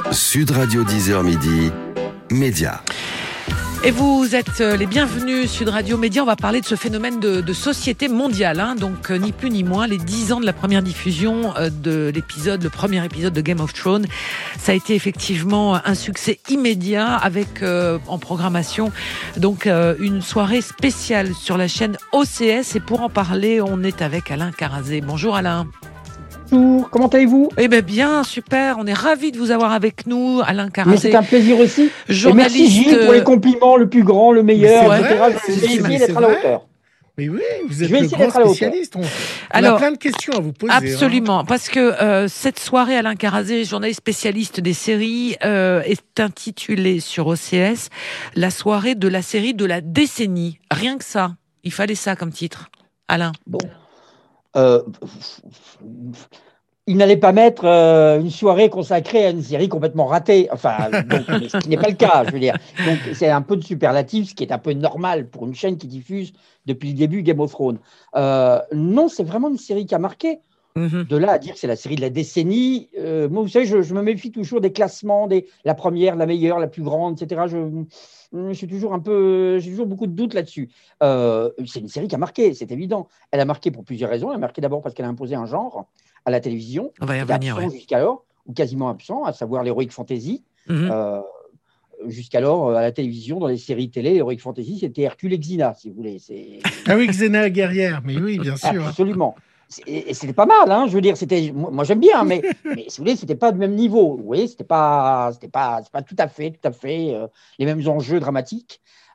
Sud Radio 10h midi, Média. Et vous êtes les bienvenus, Sud Radio Média. On va parler de ce phénomène de société mondiale. Donc, ni plus ni moins, les 10 ans de la première diffusion le premier épisode de Game of Thrones. Ça a été effectivement un succès immédiat avec, en programmation, donc une soirée spéciale sur la chaîne OCS. Et pour en parler, on est avec Alain Carazé. Bonjour Alain. Bonjour, comment allez-vous ? Eh bien, super, on est ravis de vous avoir avec nous, Alain Carazé. Mais c'est un plaisir aussi. Journaliste. Et merci Gilles pour les compliments, le plus grand, le meilleur, etc. Je vais essayer d'être à la hauteur. Mais oui, vous êtes le grand spécialiste. On a plein de questions à vous poser. Absolument, parce que cette soirée, Alain Carazé, journaliste spécialiste des séries, est intitulée sur OCS « La soirée de la série de la décennie ». Rien que ça, il fallait ça comme titre. Alain. Bon. Il n'allait pas mettre une soirée consacrée à une série complètement ratée, ce qui n'est pas le cas, je veux dire. Donc c'est un peu de superlatif, ce qui est un peu normal pour une chaîne qui diffuse depuis le début Game of Thrones. Non, c'est vraiment une série qui a marqué. De là à dire que c'est la série de la décennie, moi, vous savez, je me méfie toujours des classements, la première, la meilleure, la plus grande, etc. J'ai toujours beaucoup de doutes là-dessus. C'est une série qui a marqué, c'est évident. Elle a marqué pour plusieurs raisons. Elle a marqué d'abord parce qu'elle a imposé un genre à la télévision. On va y revenir, absent jusqu'alors, ou quasiment absent, à savoir l'heroic fantasy. Jusqu'alors, à la télévision, dans les séries télé, l'heroic fantasy, c'était Hercule et Xena, si vous voulez. Ah oui, Xena guerrière, mais oui, bien sûr. Absolument. Et c'était pas mal, hein, je veux dire, moi j'aime bien, mais si vous voulez, c'était pas du même niveau. Vous voyez, c'était pas tout à fait les mêmes enjeux dramatiques.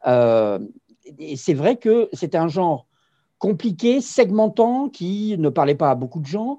Et c'est vrai que c'était un genre compliqué, segmentant, qui ne parlait pas à beaucoup de gens,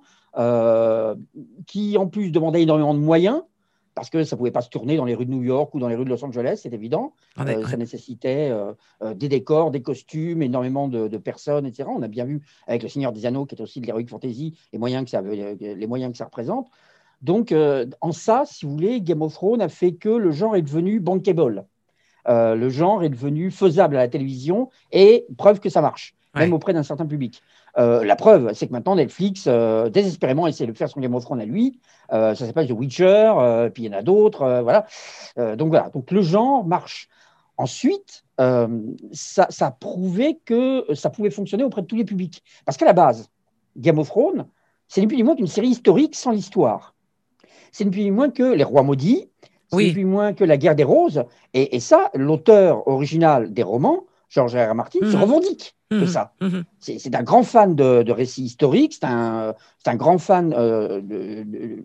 qui en plus demandait énormément de moyens, parce que ça ne pouvait pas se tourner dans les rues de New York ou dans les rues de Los Angeles, c'est évident. Ça nécessitait des décors, des costumes, énormément de personnes, etc. On a bien vu avec Le Seigneur des Anneaux, qui est aussi de l'heroic fantasy, les moyens que ça représente. Donc, en ça, si vous voulez, Game of Thrones a fait que le genre est devenu bankable. Le genre est devenu faisable à la télévision, et preuve que ça marche, même auprès d'un certain public. La preuve, c'est que maintenant Netflix désespérément essaie de faire son Game of Thrones à lui. Ça s'appelle The Witcher, puis il y en a d'autres. Voilà. Donc le genre marche. Ensuite, ça a prouvé que ça pouvait fonctionner auprès de tous les publics. Parce qu'à la base, Game of Thrones, c'est ni plus ni moins qu'une série historique sans l'histoire. C'est ni plus ni moins que Les Rois Maudits, c'est ni plus ni moins que La Guerre des Roses. Et ça, l'auteur original des romans, George R. R. Martin, se revendique de ça. C'est un grand fan de récits historiques, c'est un grand fan de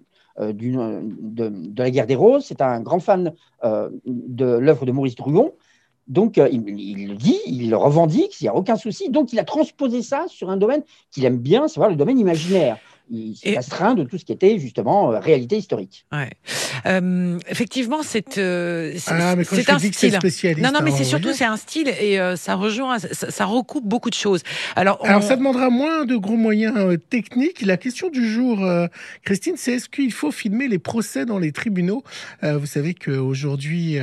La Guerre des Roses, c'est un grand fan de l'œuvre de Maurice Druon. Donc, il le dit, il le revendique, il n'y a aucun souci. Donc, il a transposé ça sur un domaine qu'il aime bien, savoir le domaine imaginaire. Il s'est astreint de tout ce qui était justement réalité historique. Ouais. Effectivement, c'est un style. Non, mais c'est surtout c'est un style et ça rejoint, ça recoupe beaucoup de choses. Alors ça demandera moins de gros moyens techniques. La question du jour, Christine, c'est est-ce qu'il faut filmer les procès dans les tribunaux ? Vous savez qu'aujourd'hui,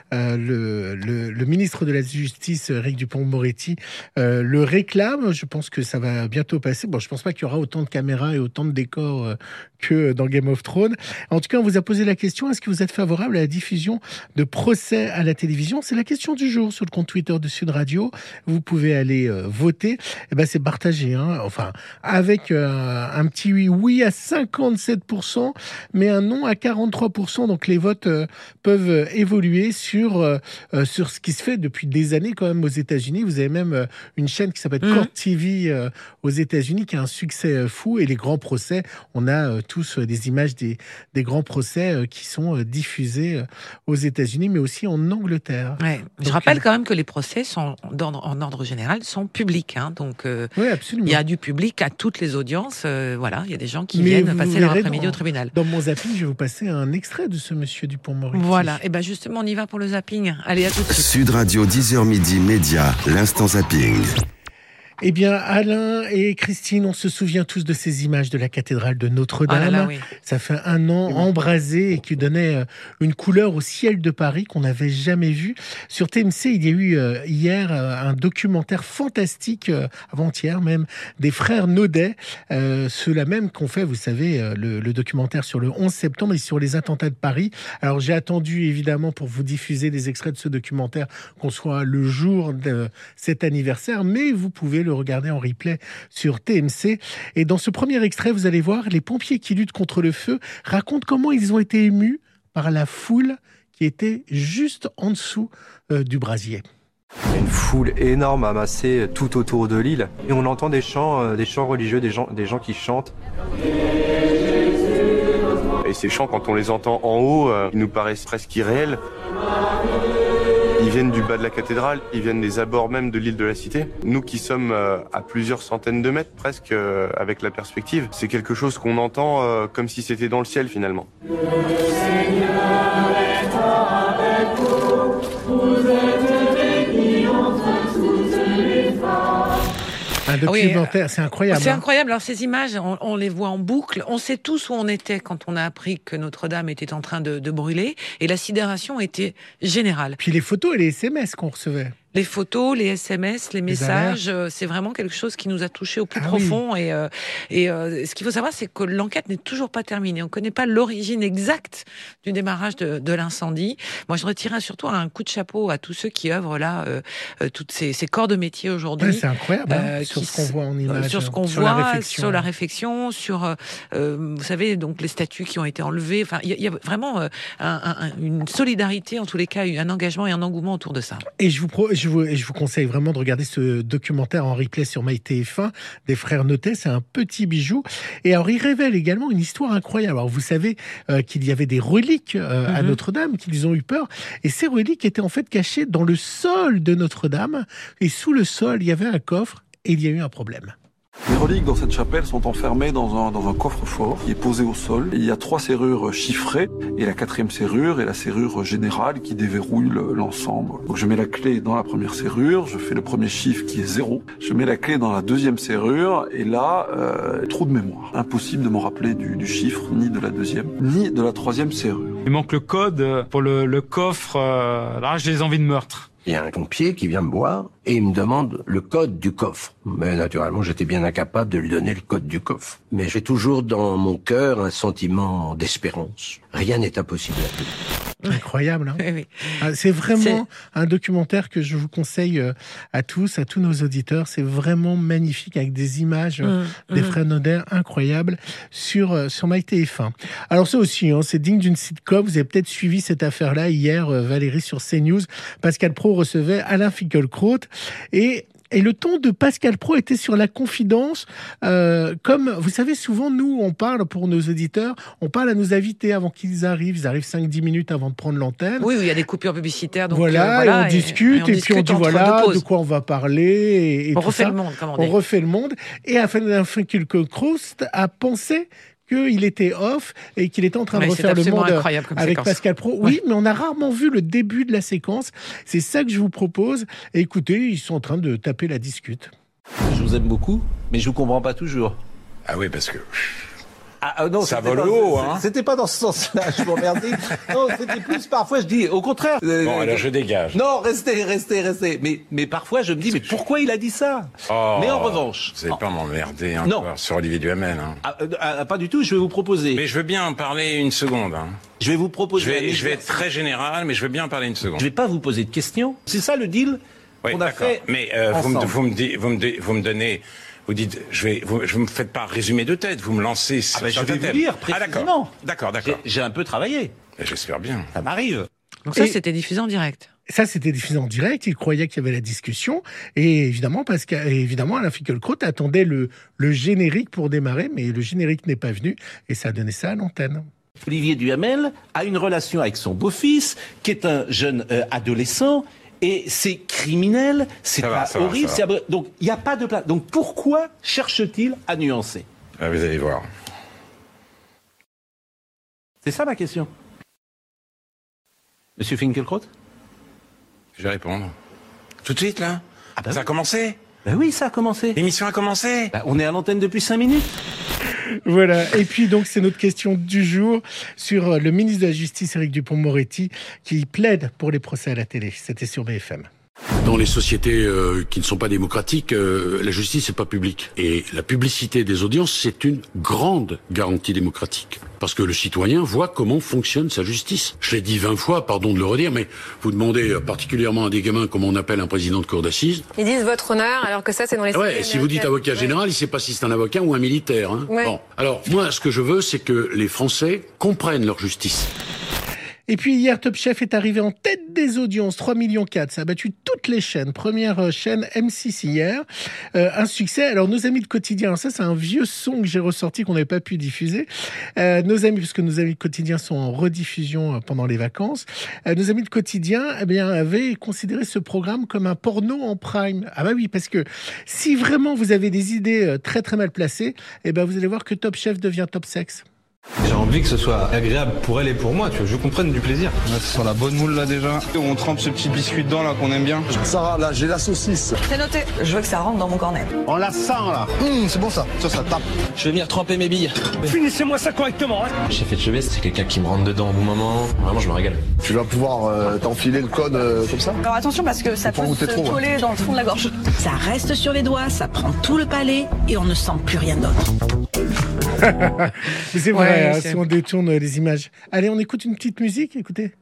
le ministre de la Justice, Éric Dupond-Moretti, le réclame. Je pense que ça va bientôt passer. Bon, je pense pas qu'il y aura autant de caméras et autant de décors que dans Game of Thrones. En tout cas, on vous a posé la question, est-ce que vous êtes favorable à la diffusion de procès à la télévision ? C'est la question du jour sur le compte Twitter de Sud Radio. Vous pouvez aller voter. C'est partagé, avec un petit oui à 57%, mais un non à 43%. Donc les votes peuvent évoluer sur ce qui se fait depuis des années quand même aux États-Unis. Vous avez même une chaîne qui s'appelle Court TV aux États-Unis qui a un succès fou, et les grands procès, on a tous des images des grands procès qui sont diffusés aux États-Unis, mais aussi en Angleterre. Ouais. Je rappelle quand même que les procès sont, en ordre général, sont publics. Donc, oui, absolument. Il y a du public à toutes les audiences. Il y a des gens qui viennent passer leur après-midi au tribunal. Dans mon zapping, je vais vous passer un extrait de ce monsieur Dupond-Moretti. Voilà. Et justement, on y va pour le zapping. Allez, à tout de suite. Sud Radio 10h midi, Média, l'instant zapping. Eh bien, Alain et Christine, on se souvient tous de ces images de la cathédrale de Notre-Dame. Ah là là, oui. Ça fait un an, embrasé, et qui donnait une couleur au ciel de Paris qu'on n'avait jamais vue. Sur TMC, il y a eu hier un documentaire fantastique, avant-hier même, des frères Naudet. Ceux-là même qu'on fait, vous savez, le documentaire sur le 11 septembre et sur les attentats de Paris. Alors, j'ai attendu, évidemment, pour vous diffuser des extraits de ce documentaire, qu'on soit le jour de cet anniversaire, mais vous pouvez le regarder en replay sur TMC. Et dans ce premier extrait, vous allez voir, les pompiers qui luttent contre le feu racontent comment ils ont été émus par la foule qui était juste en dessous du brasier. Une foule énorme amassée tout autour de l'île. Et on entend des chants religieux, des gens qui chantent. Et ces chants, quand on les entend en haut, ils nous paraissent presque irréels. Ils viennent du bas de la cathédrale, ils viennent des abords même de l'île de la Cité. Nous qui sommes à plusieurs centaines de mètres presque avec la perspective, c'est quelque chose qu'on entend comme si c'était dans le ciel finalement. Un documentaire, c'est incroyable. C'est incroyable. Alors ces images, on les voit en boucle. On sait tous où on était quand on a appris que Notre-Dame était en train de brûler. Et la sidération était générale. Puis les photos et les SMS qu'on recevait. Les photos, les SMS, les messages, c'est vraiment quelque chose qui nous a touchés au plus profond. Oui. Et ce qu'il faut savoir, c'est que l'enquête n'est toujours pas terminée. On ne connaît pas l'origine exacte du démarrage de l'incendie. Moi, je retirerais surtout un coup de chapeau à tous ceux qui œuvrent là, toutes ces corps de métier aujourd'hui. Ouais, c'est incroyable, sur ce qu'on voit en image. Sur ce qu'on voit, sur la réflexion, sur, vous savez, donc les statues qui ont été enlevées. Enfin, il y a vraiment une solidarité, en tous les cas, un engagement et un engouement autour de ça. Et je vous conseille vraiment de regarder ce documentaire en replay sur MyTF1 des frères Naudet. C'est un petit bijou. Et alors, il révèle également une histoire incroyable. Alors, vous savez qu'il y avait des reliques à Notre-Dame, qu'ils ont eu peur. Et ces reliques étaient en fait cachées dans le sol de Notre-Dame. Et sous le sol, il y avait un coffre et il y a eu un problème. Les reliques dans cette chapelle sont enfermées dans un coffre-fort qui est posé au sol. Et il y a 3 serrures chiffrées et la 4e serrure est la serrure générale qui déverrouille l'ensemble. Donc je mets la clé dans la première serrure, je fais le premier chiffre qui est 0. Je mets la clé dans la 2e serrure et là, trou de mémoire. Impossible de me rappeler du chiffre, ni de la 2e, ni de la 3e serrure. Il manque le code pour le coffre, l'arrache des envies de meurtre. Il y a un pompier qui vient me voir et il me demande le code du coffre. Mais naturellement, j'étais bien incapable de lui donner le code du coffre. Mais j'ai toujours dans mon cœur un sentiment d'espérance. Rien n'est impossible à tout. Incroyable, hein. Oui. C'est vraiment un documentaire que je vous conseille à tous, à tous nos auditeurs. C'est vraiment magnifique avec des images des frères Naudet incroyables sur MyTF1. Alors ça aussi, c'est digne d'une sitcom. Vous avez peut-être suivi cette affaire-là hier, Valérie, sur CNews. Pascal Praud recevait Alain Finkielkraut et le ton de Pascal Praud était sur la confidence. Comme, vous savez, souvent, nous, on parle, pour nos auditeurs, on parle à nos invités avant qu'ils arrivent. Ils arrivent 5-10 minutes avant de prendre l'antenne. Oui, il y a des coupures publicitaires. Donc voilà, et on discute, et puis on dit voilà de quoi on va parler. Et on refait le monde, comme on dit. On refait le monde. Et Alain Finkielkraut a pensé qu'il était off et qu'il était en train de refaire le monde avec séquence. Pascal Praud. Oui, mais on a rarement vu le début de la séquence. C'est ça que je vous propose. Et écoutez, ils sont en train de taper la discute. Je vous aime beaucoup, mais je vous comprends pas toujours. Ah oui, parce que... non, ça vole haut, hein. C'était pas dans ce sens-là, je vous remercie. Non, c'était plus parfois, je dis, au contraire. Bon, alors je dégage. Non, restez. Mais parfois, je me dis, mais pourquoi il a dit ça? Mais en revanche. Vous n'allez pas m'emmerder encore sur Olivier Duhamel. Hein. Pas du tout, je vais vous proposer. Mais je veux bien en parler une seconde. Hein. Je vais vous proposer. Je vais être très général, mais je veux bien en parler une seconde. Je vais pas vous poser de questions. C'est ça le deal qu'on a fait. Mais vous me donnez. Vous dites, vous me faites pas résumer de tête, vous me lancez sur je vais vous lire précisément. D'accord. J'ai un peu travaillé. J'espère bien. Ça m'arrive. Donc ça, c'était diffusé en direct. Ça, c'était diffusé en direct. Il croyait qu'il y avait la discussion. Et évidemment, Alain Finkielkraut attendait le générique pour démarrer, mais le générique n'est pas venu. Et ça a donné ça à l'antenne. Olivier Duhamel a une relation avec son beau-fils, qui est un jeune adolescent. Et c'est criminel, c'est pas horrible. Donc, il n'y a pas de place. Donc, pourquoi cherche-t-il à nuancer? Vous allez voir. C'est ça ma question. Monsieur Finkielkraut? Je vais répondre. Tout de suite, là? Ça a commencé? Ben oui, ça a commencé. L'émission a commencé. On est à l'antenne depuis 5 minutes. Voilà. Et puis, donc, c'est notre question du jour sur le ministre de la Justice, Éric Dupond-Moretti, qui plaide pour les procès à la télé. C'était sur BFM. Dans les sociétés qui ne sont pas démocratiques, la justice n'est pas publique. Et la publicité des audiences, c'est une grande garantie démocratique. Parce que le citoyen voit comment fonctionne sa justice. Je l'ai dit 20 fois, pardon de le redire, mais vous demandez particulièrement à des gamins comment on appelle un président de cour d'assises. Ils disent votre honneur, alors que ça, c'est dans les... Ouais, et si vous dites avocat général, il ne sait pas si c'est un avocat ou un militaire. Hein. Ouais. Bon. Alors, moi, ce que je veux, c'est que les Français comprennent leur justice. Et puis hier, Top Chef est arrivé en tête des audiences, 3,4 millions. Ça a battu toutes les chaînes. Première chaîne M6 hier. Un succès. Alors nos amis de Quotidien, ça c'est un vieux son que j'ai ressorti qu'on n'avait pas pu diffuser. Puisque nos amis de Quotidien sont en rediffusion pendant les vacances. Nos amis de Quotidien avaient considéré ce programme comme un porno en prime. Ah bah oui, parce que si vraiment vous avez des idées très très mal placées, vous allez voir que Top Chef devient Top Sex. J'ai envie que ce soit agréable pour elle et pour moi, tu vois, je comprenne du plaisir. Là, c'est sur la bonne moule là déjà. On trempe ce petit biscuit dedans là qu'on aime bien. Sarah, là j'ai la saucisse. C'est noté, je veux que ça rentre dans mon cornet. On la sent là. C'est bon ça tape. Je vais venir tremper mes billes. Finissez-moi ça correctement. Chef de chevet, c'est quelqu'un qui me rentre dedans au bon moment. Vraiment, je me régale. Tu vas pouvoir t'enfiler le code comme ça. Alors attention parce que ça peut se coller dans le fond de la gorge. Ça reste sur les doigts, ça prend tout le palais et on ne sent plus rien d'autre. Mais c'est vrai, si on détourne les images. Allez, on écoute une petite musique, écoutez.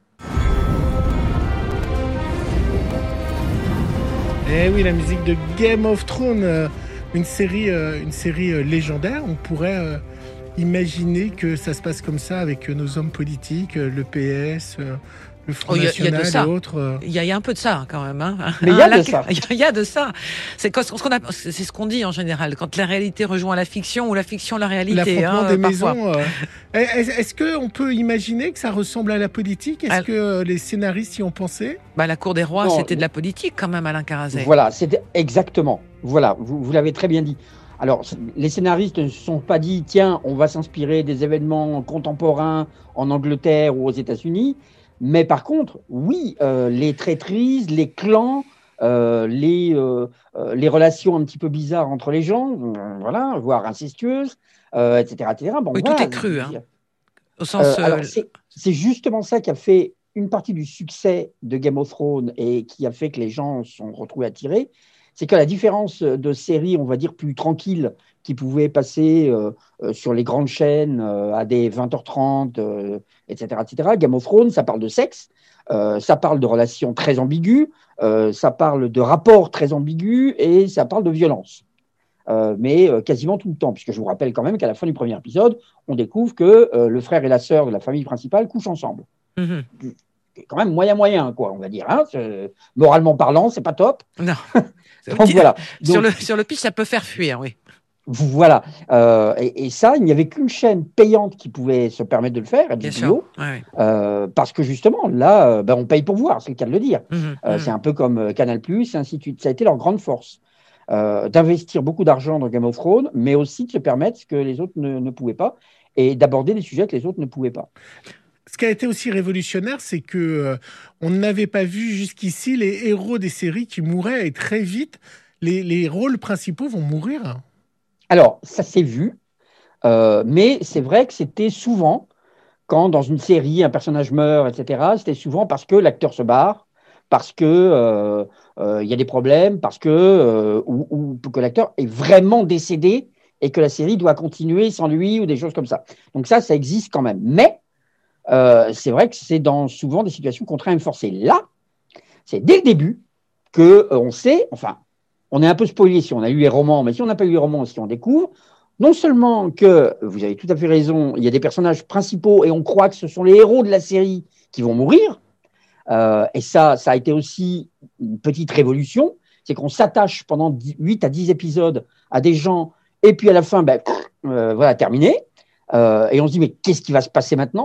Eh oui, la musique de Game of Thrones, une série légendaire. On pourrait imaginer que ça se passe comme ça avec nos hommes politiques, le PS, le Front National et autres. Il y a un peu de ça quand même. Hein. Mais il y a de ça. Il y a de ça. C'est ce qu'on dit en général, quand la réalité rejoint la fiction ou la fiction la réalité. L'affrontement des maisons. Est-ce qu'on peut imaginer que ça ressemble à la politique ? Est-ce que les scénaristes y ont pensé ? La Cour des Rois, c'était de la politique quand même, Alain Carazet. Voilà, c'était exactement. Voilà, vous l'avez très bien dit. Alors, les scénaristes ne se sont pas dit, tiens, on va s'inspirer des événements contemporains en Angleterre ou aux États-Unis. Mais par contre, oui, les traîtrises, les clans, les relations un petit peu bizarres entre les gens, voilà, voire incestueuses, etc., etc. Bon, oui, voilà, tout est cru, hein, au sens... alors, c'est justement ça qui a fait une partie du succès de Game of Thrones et qui a fait que les gens se sont retrouvés attirés. C'est qu'à la différence de séries, on va dire, plus tranquilles, qui pouvaient passer sur les grandes chaînes à des 20h30, etc., etc., Game of Thrones, ça parle de sexe, ça parle de relations très ambiguës, ça parle de rapports très ambigus et ça parle de violence. Mais quasiment tout le temps, puisque je vous rappelle quand même qu'à la fin du premier épisode, on découvre que le frère et la sœur de la famille principale couchent ensemble. Mm-hmm. Quand même moyen, quoi, on va dire. Hein. Moralement parlant, c'est pas top. Non. Donc, voilà. Donc, sur le pitch, ça peut faire fuir, oui. Voilà. Et ça, il n'y avait qu'une chaîne payante qui pouvait se permettre de le faire, Bien sûr. Ouais. Parce que justement, là, on paye pour voir, c'est le cas de le dire. Mm-hmm. C'est un peu comme Canal+, et ainsi de suite. Ça a été leur grande force, d'investir beaucoup d'argent dans Game of Thrones, mais aussi de se permettre ce que les autres ne pouvaient pas, et d'aborder des sujets que les autres ne pouvaient pas. Ce qui a été aussi révolutionnaire, c'est que on n'avait pas vu jusqu'ici les héros des séries qui mouraient, et très vite, les rôles principaux vont mourir. Alors, ça s'est vu, mais c'est vrai que c'était souvent, quand dans une série, un personnage meurt, etc., c'était souvent parce que l'acteur se barre, parce que y a des problèmes, parce que, ou que l'acteur est vraiment décédé et que la série doit continuer sans lui, ou des choses comme ça. Donc ça existe quand même. Mais c'est vrai que c'est dans souvent des situations contraintes forcées. Là, c'est dès le début qu'on sait, enfin, on est un peu spoilé si on a lu les romans, mais si on n'a pas lu les romans, si on découvre, non seulement que, vous avez tout à fait raison, il y a des personnages principaux et on croit que ce sont les héros de la série qui vont mourir, et ça a été aussi une petite révolution, c'est qu'on s'attache pendant 8 à 10 épisodes à des gens, et puis à la fin, voilà, terminé, et on se dit, mais qu'est-ce qui va se passer maintenant ?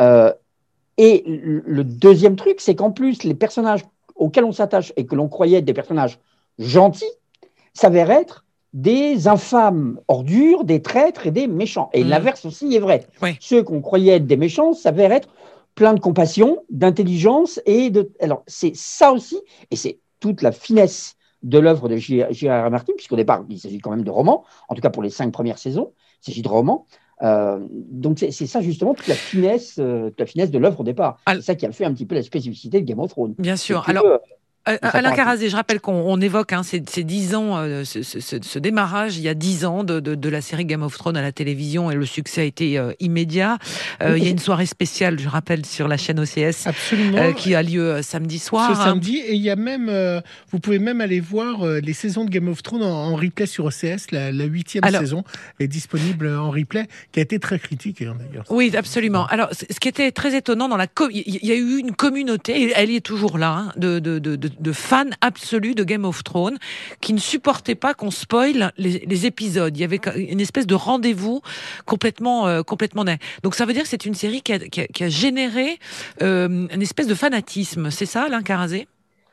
Et le deuxième truc, c'est qu'en plus, les personnages auxquels on s'attache et que l'on croyait être des personnages gentils s'avèrent être des infâmes ordures, des traîtres et des méchants. Et l'inverse aussi est vrai. Oui. Ceux qu'on croyait être des méchants s'avèrent être pleins de compassion, d'intelligence et de... Alors, c'est ça aussi, et c'est toute la finesse de l'œuvre de J.R.R. Martin, puisqu'au départ, il s'agit quand même de romans, en tout cas pour les 5 premières saisons, il s'agit de romans. Donc c'est ça justement toute la finesse de l'œuvre au départ. C'est ça qui a fait un petit peu la spécificité de Game of Thrones. Bien sûr. Alors, Alain Carazé, je rappelle qu'on évoque ces 10 ans, ce démarrage il y a 10 ans de la série Game of Thrones à la télévision, et le succès a été immédiat. Il y a une soirée spéciale, je rappelle, sur la chaîne OCS qui a lieu samedi soir. Ce samedi, et il y a même, vous pouvez même aller voir les saisons de Game of Thrones en replay sur OCS. La 8e saison est disponible en replay, qui a été très critiquée d'ailleurs. Oui, absolument. Alors, ce qui était très étonnant, il y a eu une communauté, et elle y est toujours là, de fans absolus de Game of Thrones qui ne supportaient pas qu'on spoil les épisodes. Il y avait une espèce de rendez-vous complètement net. Donc ça veut dire que c'est une série qui a généré une espèce de fanatisme. C'est ça, Alain Carazé ?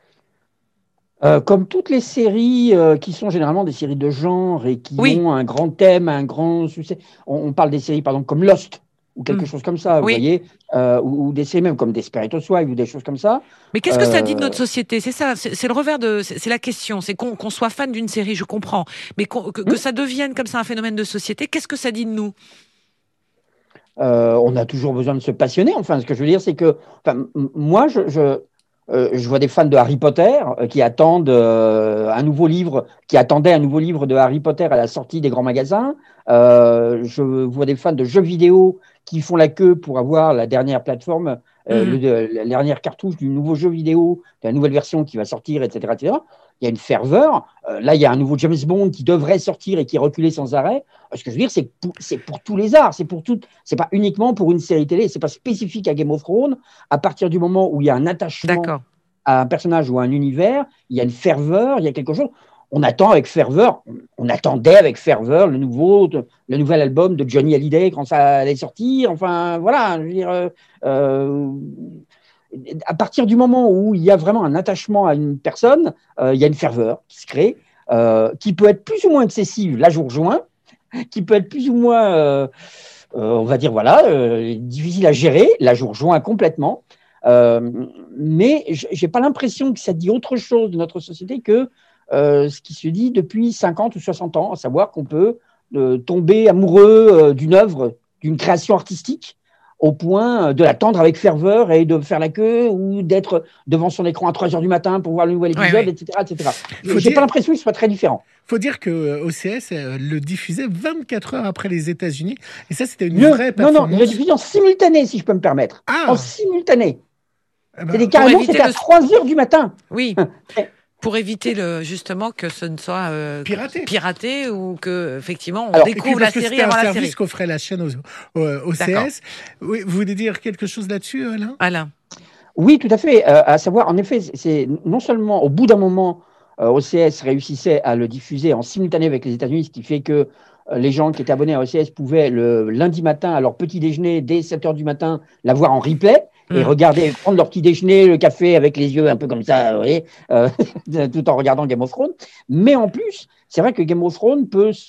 Comme toutes les séries qui sont généralement des séries de genre et qui ont un grand thème, un grand succès. On parle des séries, par exemple, comme Lost, ou quelque chose comme ça, vous voyez, ou des séries même comme Desperate Housewives ou des choses comme ça. Mais qu'est-ce que ça dit de notre société ? C'est ça, c'est le revers c'est la question. C'est qu'on soit fan d'une série, je comprends, mais que ça devienne comme ça un phénomène de société. Qu'est-ce que ça dit de nous ? On a toujours besoin de se passionner. Enfin, ce que je veux dire, c'est que, moi, je vois des fans de Harry Potter qui attendaient un nouveau livre de Harry Potter à la sortie des grands magasins. Je vois des fans de jeux vidéo qui font la queue pour avoir la dernière plateforme, la dernière cartouche du nouveau jeu vidéo, de la nouvelle version qui va sortir, etc., etc. Il y a une ferveur. Là, il y a un nouveau James Bond qui devrait sortir et qui est reculé sans arrêt. Ce que je veux dire, c'est pour tous les arts. C'est pas uniquement pour une série télé. C'est pas spécifique à Game of Thrones. À partir du moment où il y a un attachement à un personnage ou à un univers, il y a une ferveur, il y a quelque chose. On attendait avec ferveur le nouvel album de Johnny Hallyday quand ça allait sortir. Enfin, voilà, je veux dire, à partir du moment où il y a vraiment un attachement à une personne, il y a une ferveur qui se crée, qui peut être plus ou moins excessive, là je vous rejoins, qui peut être plus ou moins, on va dire, difficile à gérer, là je vous rejoins complètement. Mais je n'ai pas l'impression que ça dit autre chose de notre société que ce qui se dit depuis 50 ou 60 ans, à savoir qu'on peut tomber amoureux d'une œuvre, d'une création artistique, au point de l'attendre avec ferveur et de faire la queue ou d'être devant son écran à 3h du matin pour voir le nouvel épisode, etc. Je n'ai pas l'impression que ce soit très différent. Il faut dire que OCS le diffusait 24 heures après les États-Unis. Et ça, c'était une vraie performance. Non, il le diffusait en simultané, si je peux me permettre. En simultané. C'était carrément, c'était à 3h du matin. Oui. Pour éviter justement que ce ne soit piraté ou que effectivement on découvre la série avant la série. C'est un service qu'offrait la chaîne OCS. Oui, vous voulez dire quelque chose là-dessus, Alain ? Oui, tout à fait. À savoir, en effet, c'est non seulement au bout d'un moment, OCS réussissait à le diffuser en simultané avec les États-Unis, ce qui fait que les gens qui étaient abonnés à OCS pouvaient le lundi matin à leur petit déjeuner dès 7h du matin la voir en replay. Et prendre leur petit déjeuner, le café avec les yeux un peu comme ça, vous voyez, tout en regardant Game of Thrones. Mais en plus, c'est vrai que Game of Thrones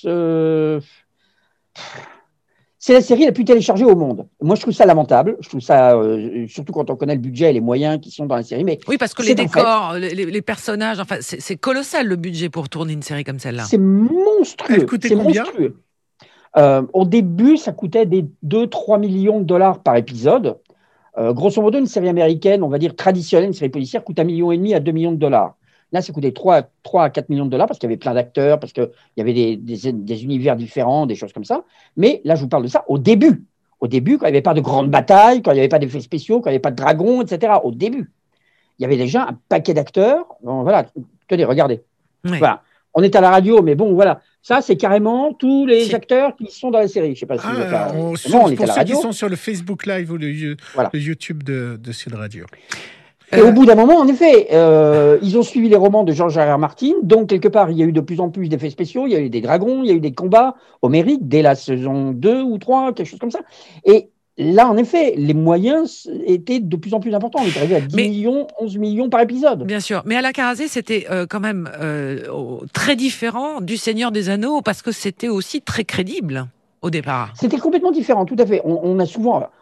c'est la série la plus téléchargée au monde. Moi, je trouve ça lamentable. Je trouve ça, surtout quand on connaît le budget et les moyens qui sont dans la série. Mais oui, parce que les décors, les personnages, enfin, c'est colossal le budget pour tourner une série comme celle-là. C'est monstrueux. Elle coûtait combien ? Au début, ça coûtait des 2-3 millions de dollars par épisode. Grosso modo, une série américaine, on va dire traditionnelle, une série policière, coûte 1,5 million à 2 millions de dollars. Là, ça coûtait 3 à 4 millions de dollars parce qu'il y avait plein d'acteurs, parce qu'il y avait des univers différents, des choses comme ça. Mais là, je vous parle de ça au début. Au début, quand il n'y avait pas de grandes batailles, quand il n'y avait pas d'effets spéciaux, quand il n'y avait pas de dragons, etc. Au début, il y avait déjà un paquet d'acteurs. Bon, voilà, tenez, regardez. Oui. Voilà. On est à la radio, mais bon, voilà. Ça, c'est carrément tous les acteurs qui sont dans la série. Je sais pas si pour ceux qui sont sur le Facebook Live ou le YouTube de Sud Radio. Et au bout d'un moment, en effet, ils ont suivi les romans de George R.R. Martin. Donc, quelque part, il y a eu de plus en plus d'effets spéciaux. Il y a eu des dragons, il y a eu des combats homériques dès la saison 2 ou 3, quelque chose comme ça. Et là, en effet, les moyens étaient de plus en plus importants. On est arrivé à 10 millions, 11 millions par épisode. Bien sûr. Mais Alain Carazé, c'était quand même très différent du Seigneur des Anneaux parce que c'était aussi très crédible au départ. C'était complètement différent, tout à fait. On a souvent...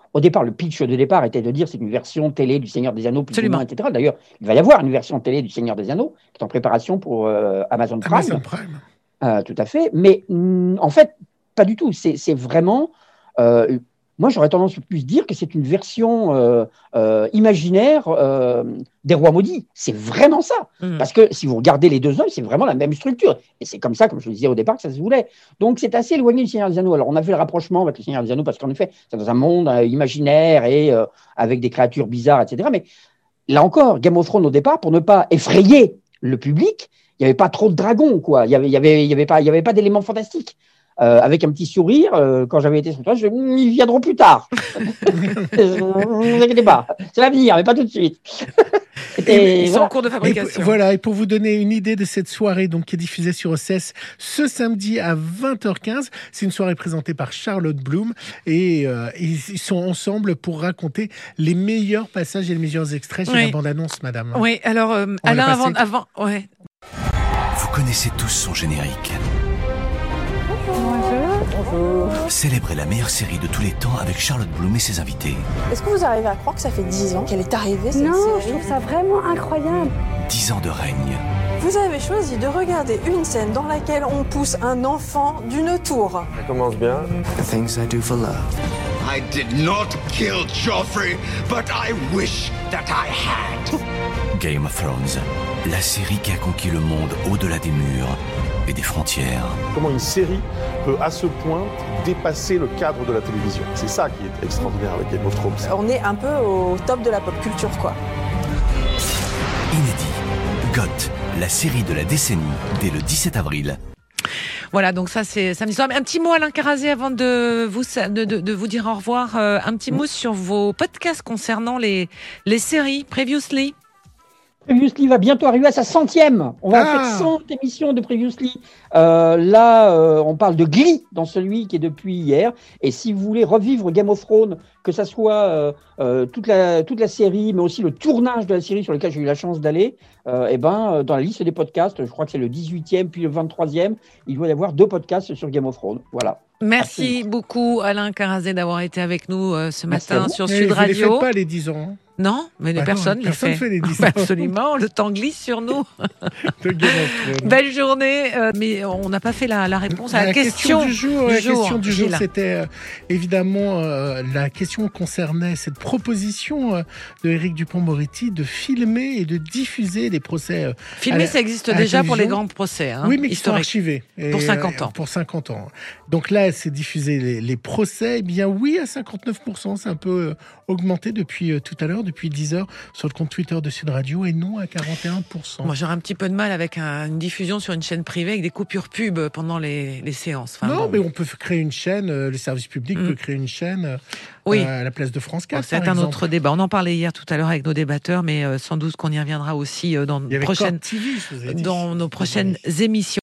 au départ, le pitch de départ était de dire c'est une version télé du Seigneur des Anneaux, plus ou moins, etc. D'ailleurs, il va y avoir une version télé du Seigneur des Anneaux qui est en préparation pour Amazon Prime. Tout à fait. Mais en fait, pas du tout. C'est vraiment... moi, j'aurais tendance à plus dire que c'est une version imaginaire des Rois Maudits. C'est vraiment ça. Parce que si vous regardez les deux œuvres, c'est vraiment la même structure. Et c'est comme ça, comme je le disais au départ, que ça se voulait. Donc, c'est assez éloigné du Seigneur des Anneaux. Alors, on a fait le rapprochement avec le Seigneur des Anneaux parce qu'en effet, c'est dans un monde imaginaire et avec des créatures bizarres, etc. Mais là encore, Game of Thrones, au départ, pour ne pas effrayer le public, il n'y avait pas trop de dragons, quoi. Il y avait pas d'éléments fantastiques. Avec un petit sourire, quand j'avais été sur toi, ils viendront plus tard. Ne vous inquiétez pas, c'est l'avenir, mais pas tout de suite. Ils sont en cours de fabrication. Et pour vous donner une idée de cette soirée donc, qui est diffusée sur OCS ce samedi à 20h15, c'est une soirée présentée par Charlotte Bloom et ils sont ensemble pour raconter les meilleurs passages et les meilleurs extraits. J'ai la bande-annonce, madame. Oui, alors Alain, avant. Ouais. Vous connaissez tous son générique. Bonjour. Célébrez la meilleure série de tous les temps avec Charlotte Bloom et ses invités. Est-ce que vous arrivez à croire que ça fait 10 ans qu'elle est arrivée, cette série ? Non, je trouve ça vraiment incroyable. 10 ans de règne. Vous avez choisi de regarder une scène dans laquelle on pousse un enfant d'une tour. Ça commence bien. The Things I Do for Love. I did not kill Joffrey, but I wish that I had. Game of Thrones, la série qui a conquis le monde au-delà des murs et des frontières. Comment une série peut à ce point dépasser le cadre de la télévision. C'est ça qui est extraordinaire avec Game of Thrones. On est un peu au top de la pop culture, quoi. Inédit. GOT, la série de la décennie, dès le 17 avril. Voilà, donc ça c'est samedi soir. Un petit mot, Alain Carazé, avant de vous dire au revoir. Un petit mot sur vos podcasts concernant les séries Previously. Previously va bientôt arriver à sa 100e. On va faire 100 émissions de Previously. On parle de Glee dans celui qui est depuis hier. Et si vous voulez revivre Game of Thrones, que ça soit toute la série, mais aussi le tournage de la série sur lequel j'ai eu la chance d'aller, dans la liste des podcasts, je crois que c'est le 18e puis le 23e, il doit y avoir 2 podcasts sur Game of Thrones. Voilà. Merci beaucoup, Alain Carazé, d'avoir été avec nous ce matin sur Sud Radio. Vous ne les faites pas les 10 ans. Non, mais personne ne les fait. Fait les 10 ans. Absolument, le temps glisse sur nous. Belle journée, mais on n'a pas fait la réponse à la question du jour. La question du jour, c'était évidemment la question concernait cette proposition de Éric Dupond-Moretti de filmer et de diffuser les procès. Filmer, ça existe déjà pour les grands procès. Oui, mais qui sont archivés. Pour 50 ans. Pour 50 ans. Donc là, c'est diffuser les procès. Eh bien oui, à 59%. C'est un peu augmenté depuis tout à l'heure, depuis 10 heures, sur le compte Twitter de Sud Radio, et non à 41%. Moi, j'aurais un petit peu de mal avec une diffusion sur une chaîne privée avec des coupures pub pendant les séances. Enfin, non, mais on peut créer une chaîne, le service public peut créer une chaîne à la place de France 4. C'est un autre débat. On en parlait hier tout à l'heure avec nos débatteurs, mais sans doute qu'on y reviendra aussi dans nos prochaines émissions.